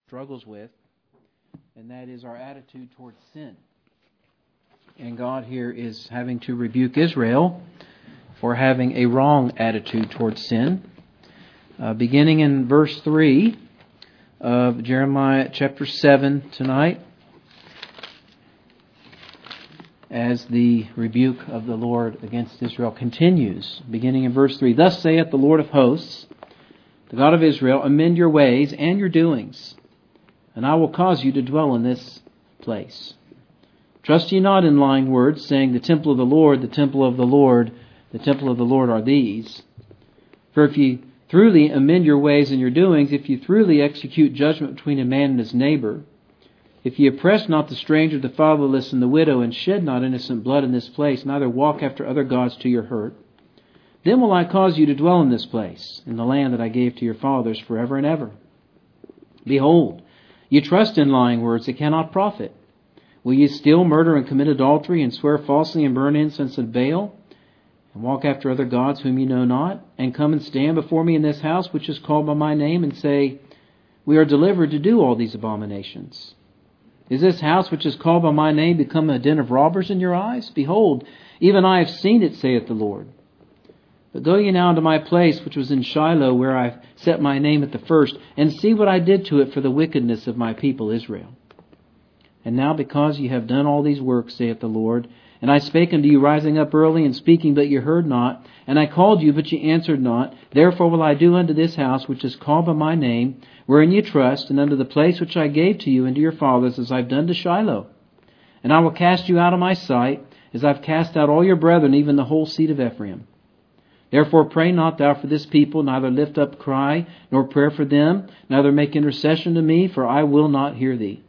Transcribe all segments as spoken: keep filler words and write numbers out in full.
struggles with, and that is our attitude towards sin. And God here is having to rebuke Israel for having a wrong attitude towards sin. Uh, beginning in verse three of Jeremiah chapter seven tonight, as the rebuke of the Lord against Israel continues. Beginning in verse three, "Thus saith the Lord of hosts, the God of Israel, amend your ways and your doings, and I will cause you to dwell in this place. Trust ye not in lying words, saying, the temple of the Lord, the temple of the Lord, the temple of the Lord are these. For if ye truly amend your ways and your doings, if ye truly execute judgment between a man and his neighbor, if ye oppress not the stranger, the fatherless, and the widow, and shed not innocent blood in this place, neither walk after other gods to your hurt, then will I cause you to dwell in this place, in the land that I gave to your fathers forever and ever. Behold, ye trust in lying words that cannot profit. Will ye steal, murder, and commit adultery, and swear falsely, and burn incense and Baal, and walk after other gods whom ye know not, and come and stand before me in this house which is called by my name, and say, we are delivered to do all these abominations? Is this house which is called by my name become a den of robbers in your eyes? Behold, even I have seen it, saith the Lord. But go ye now into my place which was in Shiloh, where I set my name at the first, and see what I did to it for the wickedness of my people Israel. And now because ye have done all these works, saith the Lord, and I spake unto you rising up early and speaking, but ye heard not, and I called you, but ye answered not, therefore will I do unto this house which is called by my name, wherein ye trust, and unto the place which I gave to you and to your fathers, as I have done to Shiloh. And I will cast you out of my sight, as I have cast out all your brethren, even the whole seed of Ephraim. Therefore pray not thou for this people, neither lift up cry, nor prayer for them, neither make intercession to me, for I will not hear thee.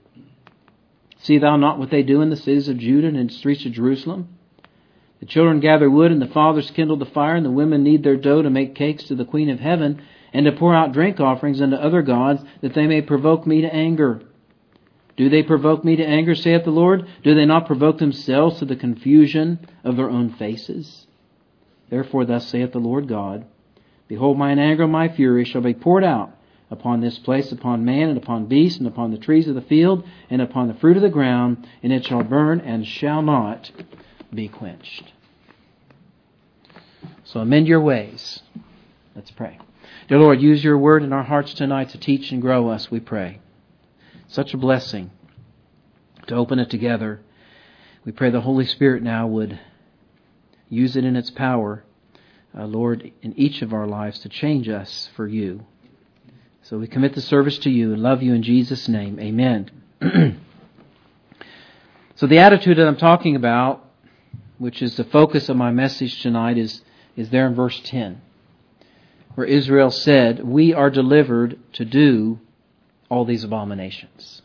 See thou not what they do in the cities of Judah and in the streets of Jerusalem? The children gather wood, and the fathers kindle the fire, and the women knead their dough to make cakes to the Queen of Heaven, and to pour out drink offerings unto other gods, that they may provoke me to anger. Do they provoke me to anger, saith the Lord? Do they not provoke themselves to the confusion of their own faces? Therefore thus saith the Lord God, behold, mine anger and my fury shall be poured out upon this place, upon man, and upon beast, and upon the trees of the field, and upon the fruit of the ground, and it shall burn, and shall not be quenched." So amend your ways. Let's pray. Dear Lord, use your word in our hearts tonight to teach and grow us, we pray. Such a blessing to open it together. We pray the Holy Spirit now would use it in its power, uh, Lord, in each of our lives to change us for you. So we commit the service to you and love you in Jesus' name. Amen. So the attitude that I'm talking about, which is the focus of my message tonight, is, is there in verse ten, where Israel said, we are delivered to do all these abominations.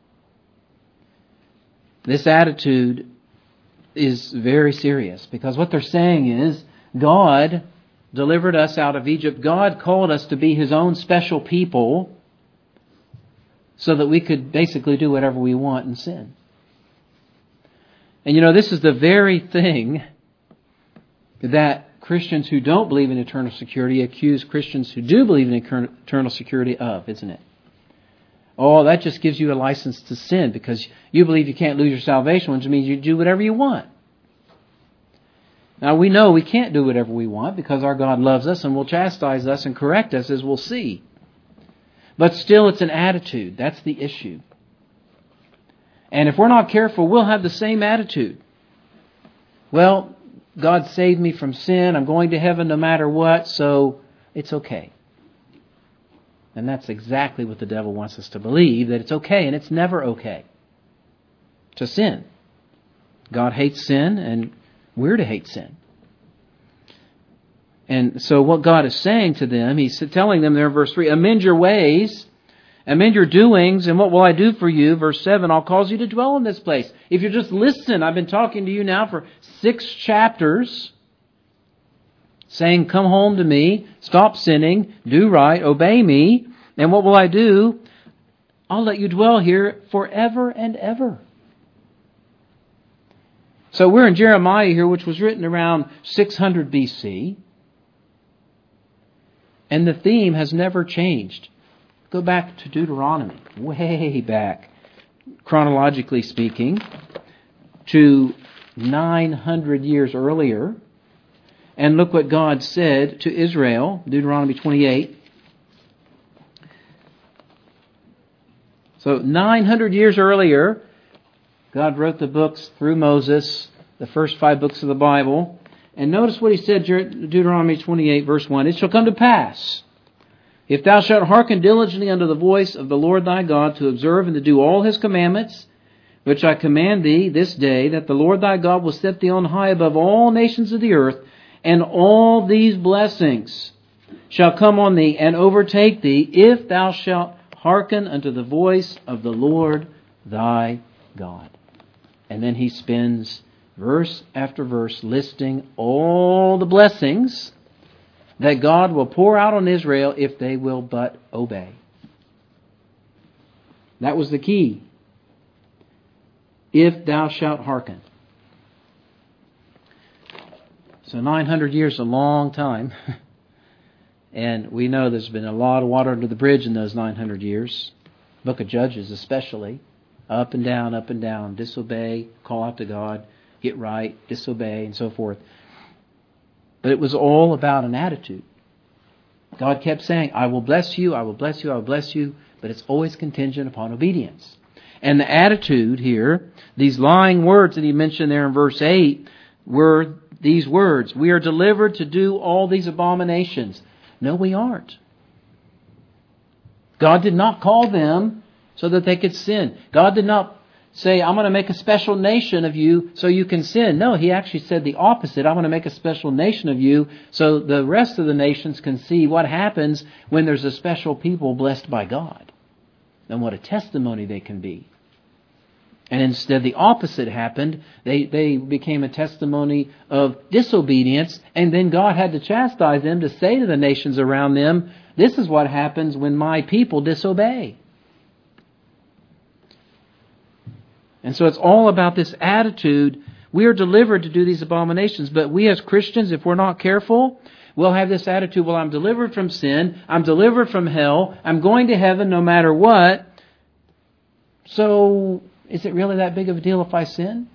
This attitude is very serious, because what they're saying is, God delivered us out of Egypt. God called us to be His own special people so that we could basically do whatever we want and sin. And you know, this is the very thing that Christians who don't believe in eternal security accuse Christians who do believe in eternal security of, isn't it? Oh, that just gives you a license to sin because you believe you can't lose your salvation, which means you do whatever you want. Now, we know we can't do whatever we want because our God loves us and will chastise us and correct us, as we'll see. But still, it's an attitude. That's the issue. And if we're not careful, we'll have the same attitude. Well, God saved me from sin. I'm going to heaven no matter what, so it's okay. And that's exactly what the devil wants us to believe, that it's okay, and it's never okay to sin. God hates sin, and we're to hate sin. And so what God is saying to them, He's telling them there in verse three, amend your ways, amend your doings, and what will I do for you? Verse seven, I'll cause you to dwell in this place. If you just listen, I've been talking to you now for six chapters, saying, come home to me, stop sinning, do right, obey me, and what will I do? I'll let you dwell here forever and ever. So we're in Jeremiah here, which was written around six hundred B C. And the theme has never changed. Go back to Deuteronomy, way back, chronologically speaking, to nine hundred years earlier. And look what God said to Israel, Deuteronomy twenty-eight. So nine hundred years earlier, God wrote the books through Moses, the first five books of the Bible. And notice what he said, Deuteronomy twenty-eight, verse one. It shall come to pass, if thou shalt hearken diligently unto the voice of the Lord thy God, to observe and to do all His commandments, which I command thee this day, that the Lord thy God will set thee on high above all nations of the earth, and all these blessings shall come on thee and overtake thee, if thou shalt hearken unto the voice of the Lord thy God. And then he spends verse after verse listing all the blessings that God will pour out on Israel if they will but obey. That was the key. If thou shalt hearken. So nine hundred years is a long time. And we know there's been a lot of water under the bridge in those nine hundred years. Book of Judges especially. Up and down, up and down. Disobey, call out to God, get right, disobey, and so forth. But it was all about an attitude. God kept saying, I will bless you, I will bless you, I will bless you. But it's always contingent upon obedience. And the attitude here, these lying words that he mentioned there in verse eight, were these words. We are delivered to do all these abominations. No, we aren't. God did not call them so that they could sin. God did not say, I'm going to make a special nation of you so you can sin. No, He actually said the opposite. I'm going to make a special nation of you so the rest of the nations can see what happens when there's a special people blessed by God. And what a testimony they can be. And instead the opposite happened. They they became a testimony of disobedience, and then God had to chastise them to say to the nations around them, this is what happens when my people disobey. And so it's all about this attitude. We are delivered to do these abominations, but we as Christians, if we're not careful, we'll have this attitude, well, I'm delivered from sin, I'm delivered from hell, I'm going to heaven no matter what. So is it really that big of a deal if I sin?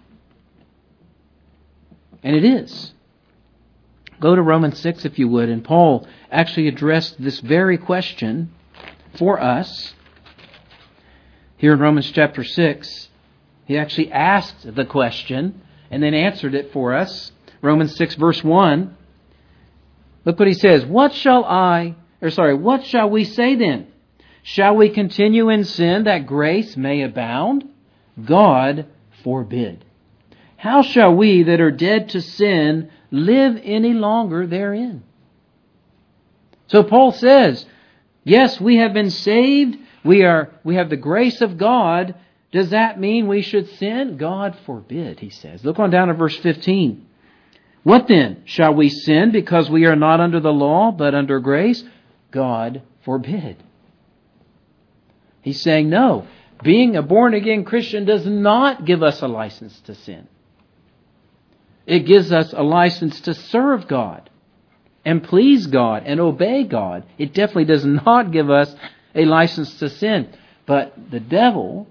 And it is. Go to Romans six if you would, and Paul actually addressed this very question for us. Here in Romans chapter six, he actually asked the question and then answered it for us. Romans six verse one. Look what he says. What shall I, or sorry, what shall we say then? Shall we continue in sin that grace may abound? God forbid. How shall we that are dead to sin live any longer therein? So Paul says, yes, we have been saved. We are, we have the grace of God. Does that mean we should sin? God forbid, he says. Look on down to verse fifteen. What then? Shall we sin because we are not under the law, but under grace? God forbid. He's saying, no, being a born-again Christian does not give us a license to sin. It gives us a license to serve God and please God and obey God. It definitely does not give us a license to sin. But the devil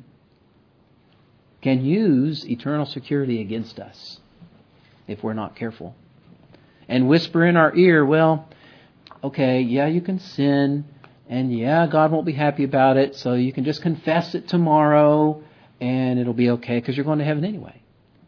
can use eternal security against us if we're not careful. And whisper in our ear, well, okay, yeah, you can sin. And yeah, God won't be happy about it, so you can just confess it tomorrow and it'll be okay because you're going to heaven anyway.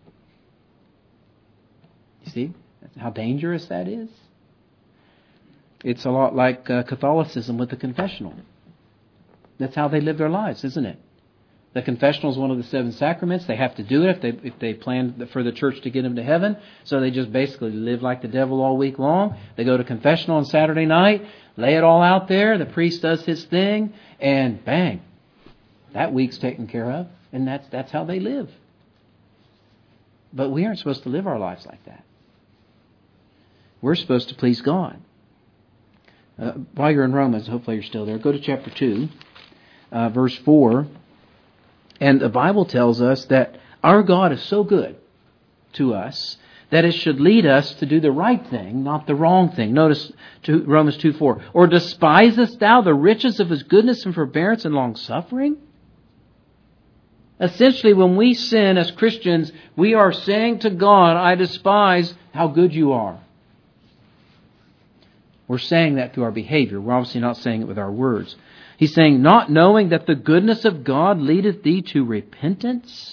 You see how dangerous that is? It's a lot like uh, Catholicism with the confessional. That's how they live their lives, isn't it? The confessional is one of the seven sacraments. They have to do it if they if they plan for the church to get them to heaven. So they just basically live like the devil all week long. They go to confessional on Saturday night, lay it all out there. The priest does his thing, and bang, that week's taken care of. And that's that's how they live. But we aren't supposed to live our lives like that. We're supposed to please God. Uh, while you're in Romans, hopefully you're still there, go to chapter two, uh, verse four. And the Bible tells us that our God is so good to us that it should lead us to do the right thing, not the wrong thing. Notice Romans two four. Or despisest thou the riches of His goodness and forbearance and long suffering? Essentially, when we sin as Christians, we are saying to God, I despise how good you are. We're saying that through our behavior. We're obviously not saying it with our words. He's saying, not knowing that the goodness of God leadeth thee to repentance.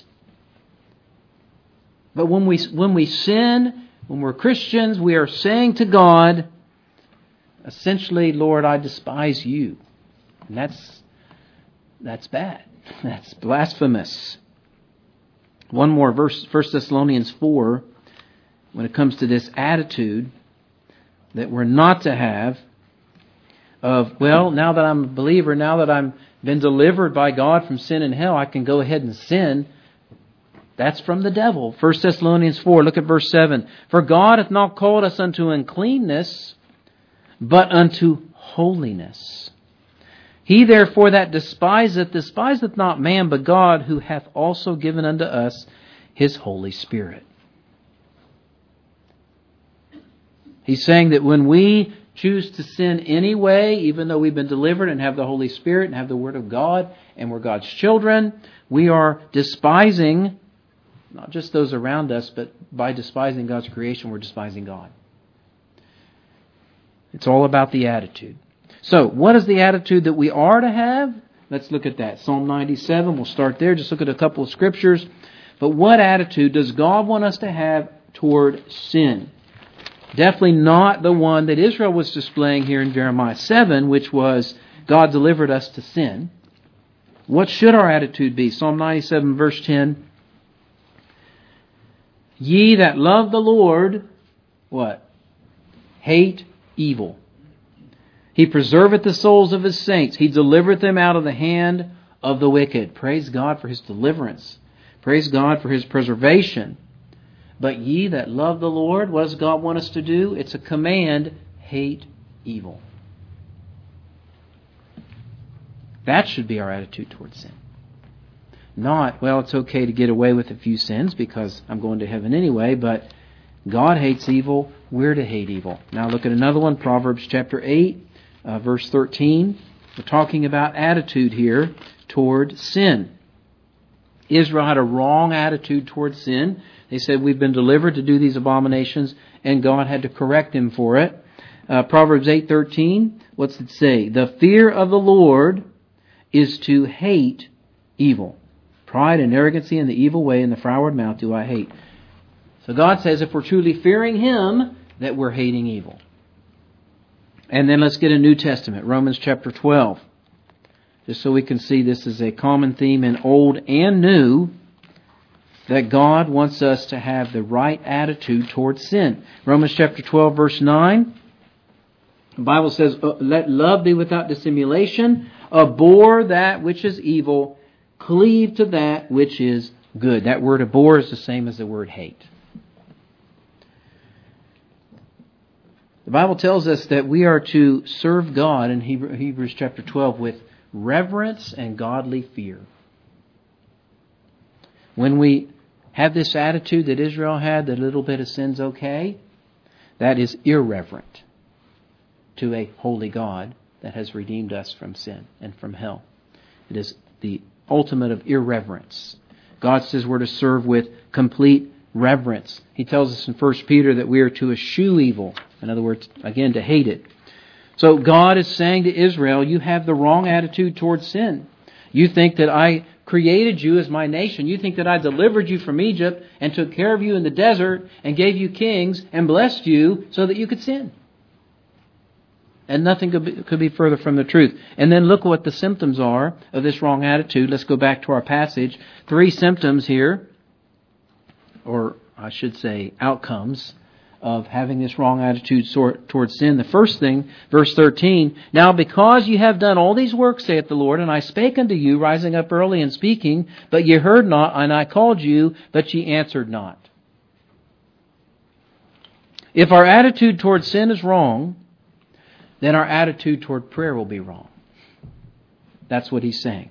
But when we when we sin, when we're Christians, we are saying to God, essentially, Lord, I despise you. And that's that's bad. That's blasphemous. One more verse, First Thessalonians four, when it comes to this attitude that we're not to have of, well, now that I'm a believer, now that I've been delivered by God from sin and hell, I can go ahead and sin. That's from the devil. First Thessalonians four, look at verse seven. For God hath not called us unto uncleanness, but unto holiness. He therefore that despiseth, despiseth not man, but God, who hath also given unto us His Holy Spirit. He's saying that when we choose to sin anyway, even though we've been delivered and have the Holy Spirit and have the Word of God, and we're God's children, we are despising not just those around us, but by despising God's creation, we're despising God. It's all about the attitude. So, what is the attitude that we are to have? Let's look at that. Psalm ninety-seven, we'll start there. Just look at a couple of scriptures. But what attitude does God want us to have toward sin? Definitely not the one that Israel was displaying here in Jeremiah seven, which was, God delivered us to sin. What should our attitude be? Psalm ninety-seven, verse ten. Ye that love the Lord, what? Hate evil. He preserveth the souls of His saints. He delivereth them out of the hand of the wicked. Praise God for His deliverance. Praise God for His preservation. But ye that love the Lord, what does God want us to do? It's a command, hate evil. That should be our attitude towards sin. Not, well, it's okay to get away with a few sins because I'm going to heaven anyway, but God hates evil, we're to hate evil. Now look at another one, Proverbs chapter eight, uh, verse thirteen. We're talking about attitude here toward sin. Israel had a wrong attitude toward sin. They said, we've been delivered to do these abominations, and God had to correct them for it. Uh, Proverbs eight thirteen, what's it say? The fear of the Lord is to hate evil. Pride and arrogancy and the evil way and the froward mouth do I hate. So God says if we're truly fearing Him, that we're hating evil. And then let's get a New Testament, Romans chapter twelve. Just so we can see this is a common theme in Old and New, that God wants us to have the right attitude towards sin. Romans chapter twelve, verse nine. The Bible says, let love be without dissimulation, abhor that which is evil, cleave to that which is good. That word abhor is the same as the word hate. The Bible tells us that we are to serve God in Hebrews chapter twelve with reverence and godly fear. When we have this attitude that Israel had, that a little bit of sin's okay, that is irreverent to a holy God that has redeemed us from sin and from hell. It is the ultimate of irreverence. God says we're to serve with complete reverence. He tells us in First Peter that we are to eschew evil. In other words, again, to hate it. So God is saying to Israel, you have the wrong attitude towards sin. You think that I created you as my nation. You think that I delivered you from Egypt and took care of you in the desert and gave you kings and blessed you so that you could sin. And nothing could be, could be further from the truth. And then look what the symptoms are of this wrong attitude. Let's go back to our passage. Three symptoms here, or I should say outcomes, of having this wrong attitude towards sin. The first thing, verse thirteen, now because ye have done all these works, saith the Lord, and I spake unto you, rising up early and speaking, but ye heard not, and I called you, but ye answered not. If our attitude towards sin is wrong, then our attitude toward prayer will be wrong. That's what he's saying.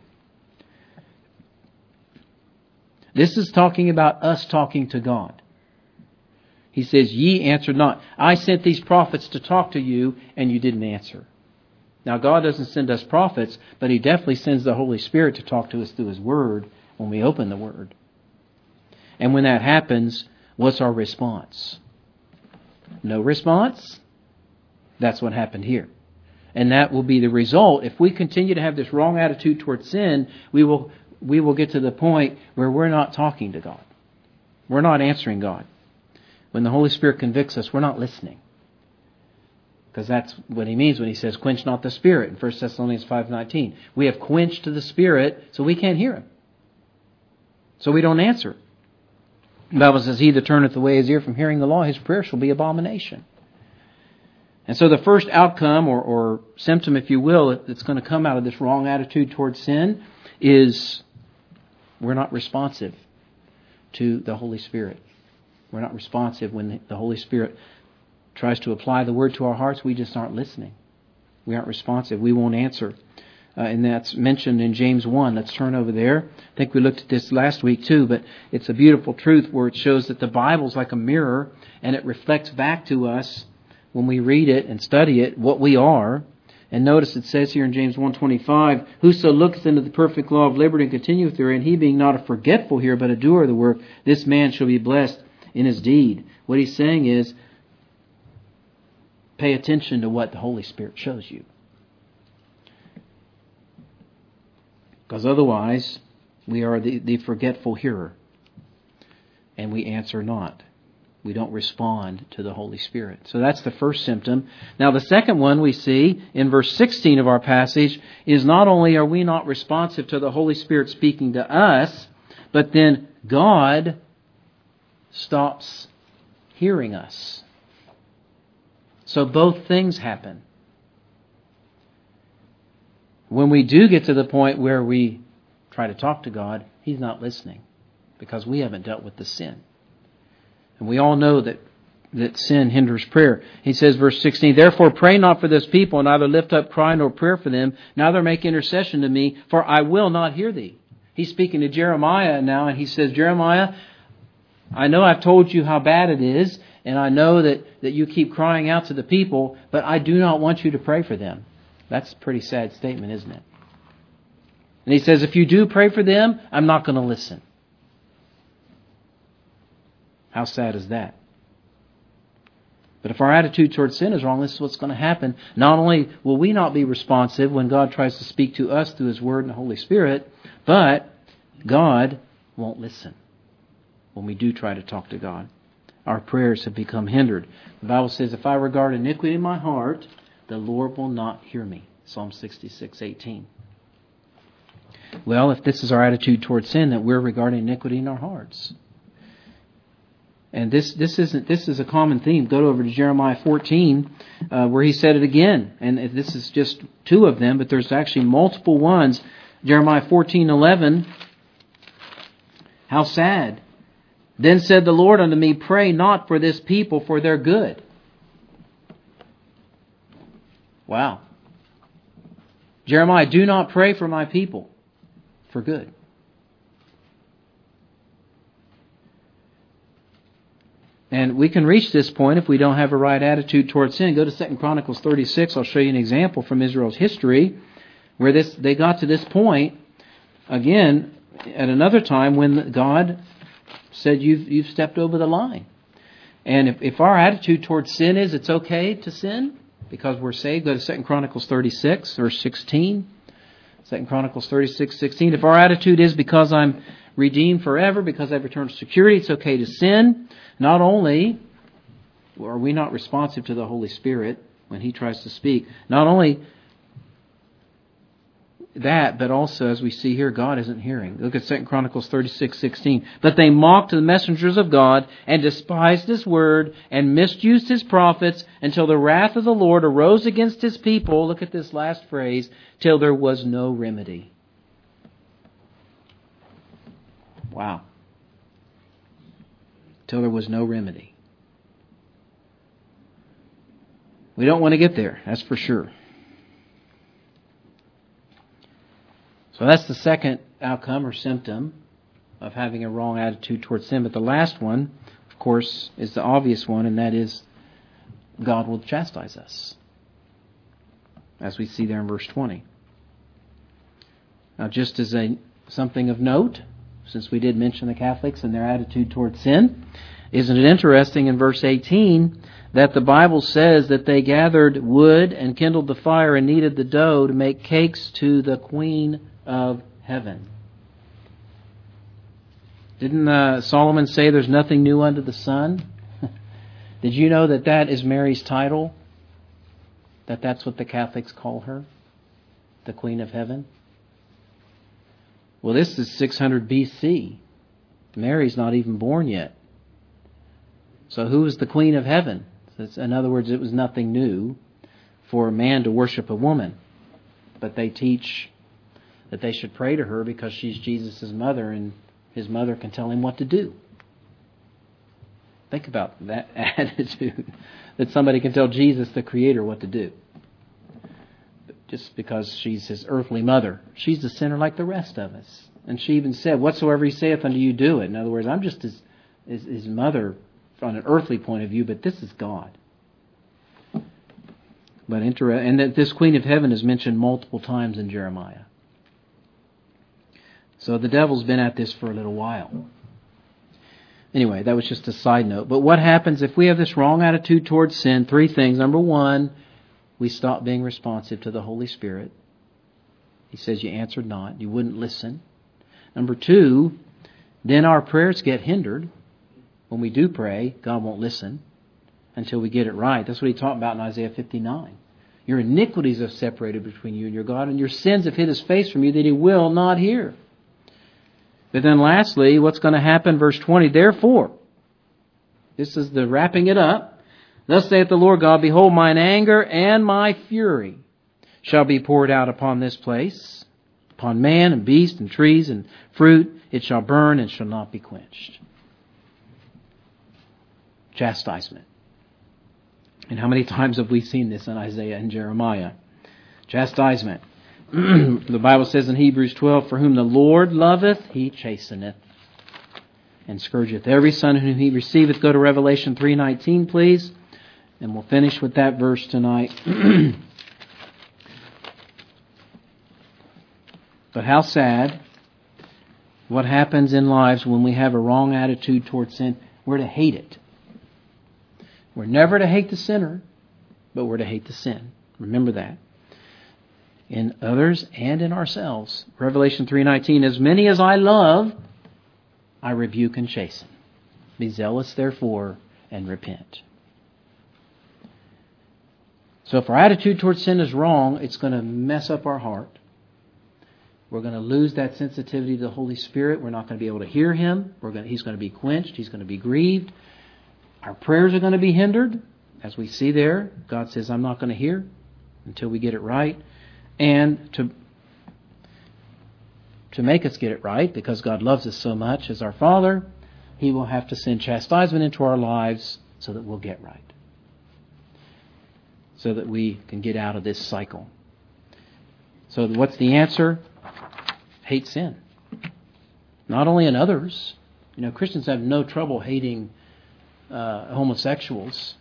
This is talking about us talking to God. He says, ye answered not. I sent these prophets to talk to you, and you didn't answer. Now, God doesn't send us prophets, but He definitely sends the Holy Spirit to talk to us through His Word when we open the Word. And when that happens, what's our response? No response? That's what happened here. And that will be the result. If we continue to have this wrong attitude towards sin, we will we will get to the point where we're not talking to God. We're not answering God. When the Holy Spirit convicts us, we're not listening. Because that's what He means when He says, quench not the Spirit in First Thessalonians five nineteen. We have quenched the Spirit, so we can't hear Him. So we don't answer. The Bible says, he that turneth away his ear from hearing the law, his prayer shall be abomination. And so the first outcome, or, or symptom, if you will, that's going to come out of this wrong attitude towards sin is we're not responsive to the Holy Spirit. We're not responsive when the Holy Spirit tries to apply the Word to our hearts. We just aren't listening. We aren't responsive. We won't answer. Uh, and that's mentioned in James one. Let's turn over there. I think we looked at this last week too, but it's a beautiful truth where it shows that the Bible's like a mirror and it reflects back to us when we read it and study it what we are. And notice it says here in James one twenty-five, whoso looketh into the perfect law of liberty and continueth therein, he being not a forgetful hearer but a doer of the work, this man shall be blessed in his deed. What he's saying is, pay attention to what the Holy Spirit shows you. Because otherwise, we are the, the forgetful hearer. And we answer not. We don't respond to the Holy Spirit. So that's the first symptom. Now the second one we see in verse sixteen of our passage is not only are we not responsive to the Holy Spirit speaking to us, but then God stops hearing us. So both things happen. When we do get to the point where we try to talk to God, He's not listening because we haven't dealt with the sin. And we all know that, that sin hinders prayer. He says, verse sixteen, therefore pray not for this people, neither lift up cry nor prayer for them, neither make intercession to me, for I will not hear thee. He's speaking to Jeremiah now, and he says, Jeremiah, I know I've told you how bad it is, and I know that, that you keep crying out to the people, but I do not want you to pray for them. That's a pretty sad statement, isn't it? And he says, if you do pray for them, I'm not going to listen. How sad is that? But if our attitude towards sin is wrong, this is what's going to happen. Not only will we not be responsive when God tries to speak to us through His Word and the Holy Spirit, but God won't listen when we do try to talk to God. Our prayers have become hindered. The Bible says, if I regard iniquity in my heart, the Lord will not hear me. Psalm sixty-six eighteen. Well, if this is our attitude towards sin, that we're regarding iniquity in our hearts. And this this isn't this is a common theme. Go over to Jeremiah fourteen, uh, where he said it again. And this is just two of them, but there's actually multiple ones. Jeremiah fourteen eleven. How sad. Then said the Lord unto me, pray not for this people for their good. Wow. Jeremiah, do not pray for my people for good. And we can reach this point if we don't have a right attitude towards sin. Go to Second Chronicles thirty-six. I'll show you an example from Israel's history where this they got to this point, again, at another time when God said, you've, you've stepped over the line. And if, if our attitude towards sin is it's okay to sin because we're saved, go to Second Chronicles thirty-six, verse sixteen. Second Chronicles thirty-six, sixteen. If our attitude is because I'm redeemed forever, because I've returned to security, it's okay to sin. Not only are we not responsive to the Holy Spirit when He tries to speak, not only that, but also, as we see here, God isn't hearing. Look at Second Chronicles thirty-six, sixteen. But they mocked the messengers of God and despised His word and misused His prophets until the wrath of the Lord arose against His people. Look at this last phrase, till there was no remedy. Wow. Till there was no remedy. We don't want to get there, that's for sure. So that's the second outcome or symptom of having a wrong attitude towards sin. But the last one, of course, is the obvious one, and that is God will chastise us, as we see there in verse twenty. Now, just as a something of note, since we did mention the Catholics and their attitude toward sin, isn't it interesting in verse eighteen that the Bible says that they gathered wood and kindled the fire and kneaded the dough to make cakes to the Queen of Heaven? Didn't uh, Solomon say there's nothing new under the sun? Did you know that that is Mary's title? That that's what the Catholics call her? The Queen of Heaven? Well, this is six hundred B C. Mary's not even born yet. So who is the Queen of Heaven? In other words, it was nothing new for a man to worship a woman. But they teach that they should pray to her because she's Jesus' mother and his mother can tell him what to do. Think about that attitude, that somebody can tell Jesus, the Creator, what to do. Just because she's his earthly mother. She's a sinner like the rest of us. And she even said, whatsoever he saith unto you, do it. In other words, I'm just his, his, his mother from an earthly point of view, but this is God. But inter- And that this Queen of Heaven is mentioned multiple times in Jeremiah. So the devil's been at this for a little while. Anyway, that was just a side note. But what happens if we have this wrong attitude towards sin? Three things. Number one, we stop being responsive to the Holy Spirit. He says you answered not. You wouldn't listen. Number two, then our prayers get hindered. When we do pray, God won't listen until we get it right. That's what he talked about in Isaiah fifty-nine. Your iniquities have separated between you and your God, and your sins have hid his face from you that he will not hear. But then lastly, what's going to happen? Verse twenty, therefore, this is the wrapping it up. Thus saith the Lord God, behold, mine anger and my fury shall be poured out upon this place, upon man and beast and trees and fruit. It shall burn and shall not be quenched. Chastisement. And how many times have we seen this in Isaiah and Jeremiah? Chastisement. The Bible says in Hebrews twelve, for whom the Lord loveth, he chasteneth, and scourgeth every son whom he receiveth. Go to Revelation three nineteen, please. And we'll finish with that verse tonight. But how sad. What happens in lives when we have a wrong attitude towards sin? We're to hate it. We're never to hate the sinner, but we're to hate the sin. Remember that. In others and in ourselves. Revelation three nineteen, as many as I love, I rebuke and chasten. Be zealous, therefore, and repent. So if our attitude towards sin is wrong, it's going to mess up our heart. We're going to lose that sensitivity to the Holy Spirit. We're not going to be able to hear Him. We're going to, He's going to be quenched. He's going to be grieved. Our prayers are going to be hindered. As we see there, God says, I'm not going to hear until we get it right. And to, to make us get it right, because God loves us so much as our Father, He will have to send chastisement into our lives so that we'll get right. So that we can get out of this cycle. So what's the answer? Hate sin. Not only in others. You know, Christians have no trouble hating uh, homosexuals.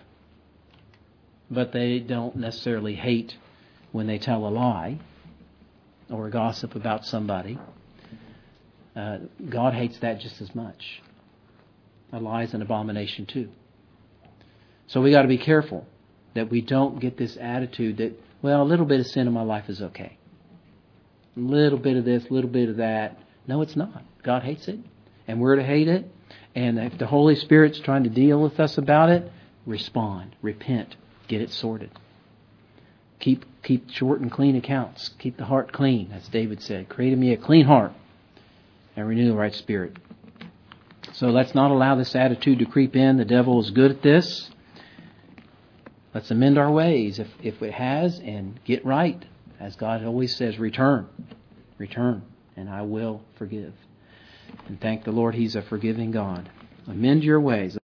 But they don't necessarily hate when they tell a lie or gossip about somebody. Uh, God hates that just as much. A lie is an abomination too. So we got to be careful that we don't get this attitude that, well, a little bit of sin in my life is okay. A little bit of this, a little bit of that. No, it's not. God hates it, and we're to hate it. And if the Holy Spirit's trying to deal with us about it, respond, repent, get it sorted. Keep keep short and clean accounts. Keep the heart clean, as David said. Create in me a clean heart and renew the right spirit. So let's not allow this attitude to creep in. The devil is good at this. Let's amend our ways if, if it has and get right. As God always says, return. Return, and I will forgive. And thank the Lord He's a forgiving God. Amend your ways.